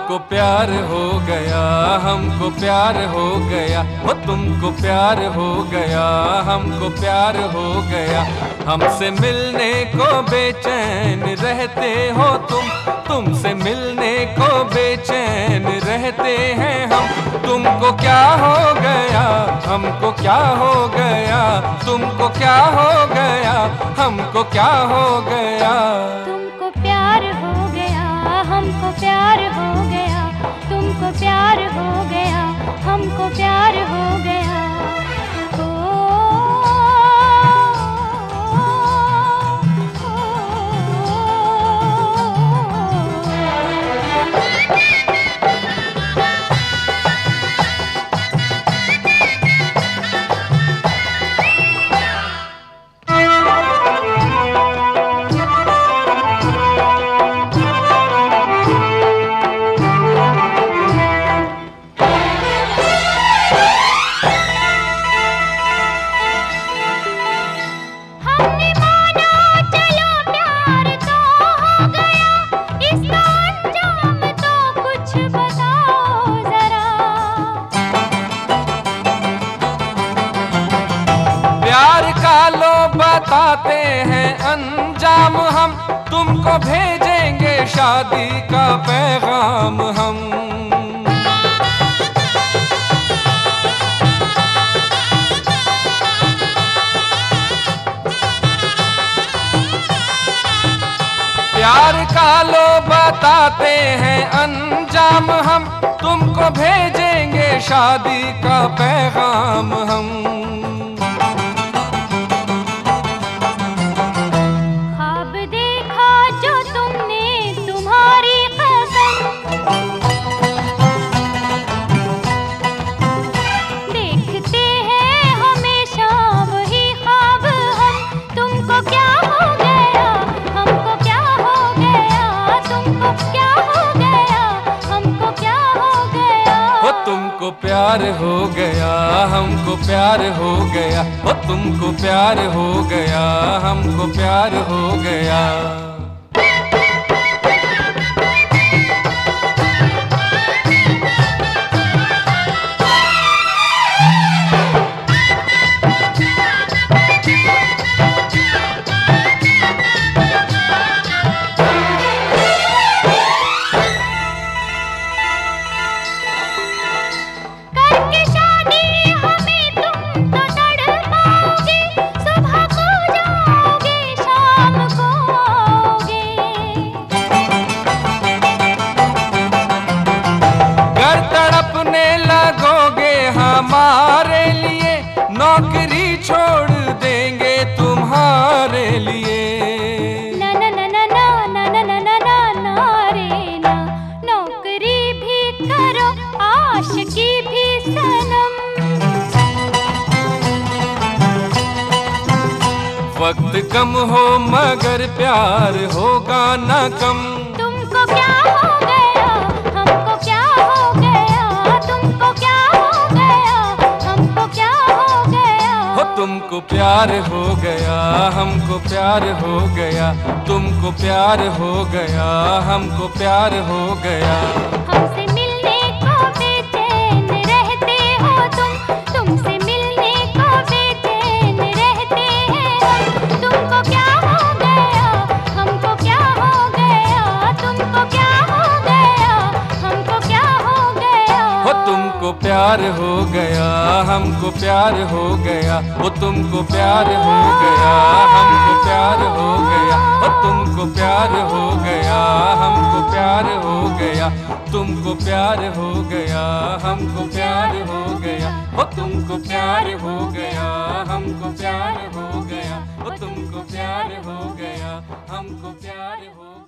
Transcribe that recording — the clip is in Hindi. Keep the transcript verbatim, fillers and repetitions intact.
तुमको प्यार हो गया, हमको प्यार हो गया, वो तुमको प्यार हो गया, हमको प्यार हो गया। हमसे मिलने को बेचैन रहते हो तुम, तुमसे मिलने को बेचैन रहते हैं हम। तुमको क्या हो गया, हमको क्या हो गया, तुमको क्या हो गया, हमको क्या हो गया। तुमको प्यार हो गया, हमको प्यार हो गया, तुमको प्यार हो गया, हमको प्यार हो गया। प्यार का लो बताते हैं अंजाम हम, तुमको भेजेंगे शादी का पैगाम हम। प्यार का लो बताते हैं अंजाम हम, तुमको भेजेंगे शादी का पैगाम हम। तुमको प्यार हो गया, हमको प्यार हो गया, वो तुमको प्यार हो गया, हमको प्यार हो गया। हमारे लिए नौकरी छोड़ देंगे तुम्हारे लिए। ना ना ना ना ना ना ना ना ना ना ना रे ना, नौकरी भी करो आशिकी भी सनम। वक्त कम हो मगर प्यार होगा ना कम। तुमको क्या हो गया, हमको क्या हो गया, तुमको क्या हो गया, हमको क्या हो गया। हो तुमको प्यार हो गया, हमको प्यार हो गया, तुमको प्यार हो गया, हमको प्यार हो गया। हमसे मिलने को बेचैन रहते हो तुम, तुमसे मिलने को बेचैन रहते हैं हम। तुमको क्या हो गया, हमको क्या हो गया, तुमको क्या हो गया, हमको क्या हो गया। हो तुमको प्यार हो गया, हमको प्यार हो गया, वो तुमको प्यार हो गया, हमको प्यार हो गया। हो तुमको प्यार हो गया, हमको प्यार हो गया, तुमको प्यार हो गया, हमको प्यार हो गया। हो तुमको प्यार हो गया, हमको प्यार हो गया, वो तुमको प्यार हो गया, हमको प्यार हो गया।